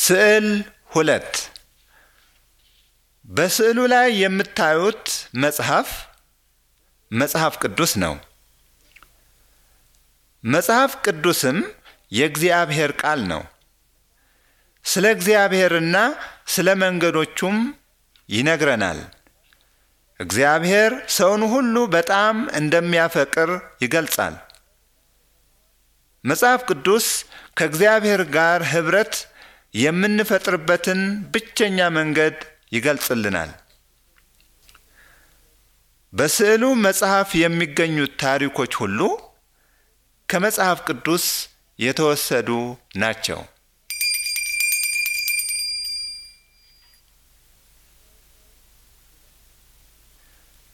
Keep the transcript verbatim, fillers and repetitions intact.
ስዕል ሁለት በስዕሉ ላይ የምታዩት መጽሐፍ መጽሐፍ ቅዱስ ነው። መጽሐፍ ቅዱስም የእግዚአብሔር ቃል ነው። ስለ እግዚአብሔርና ስለ መንገዶቹም ይነግረናል። እግዚአብሔር ሰውን ሁሉ በጣም እንደሚያፈቅር ይገልጻል። መጽሐፍ ቅዱስ ከእግዚአብሔር ጋር ኅብረት የምንፈጥርበትን ብቸኛ መንገድ ይገልጽልናል። በስዕሉ መጽሐፍ የሚገኙት ታሪኮች ሁሉ ከመጽሐፍ ቅዱስ የተወሰዱ ናቸው።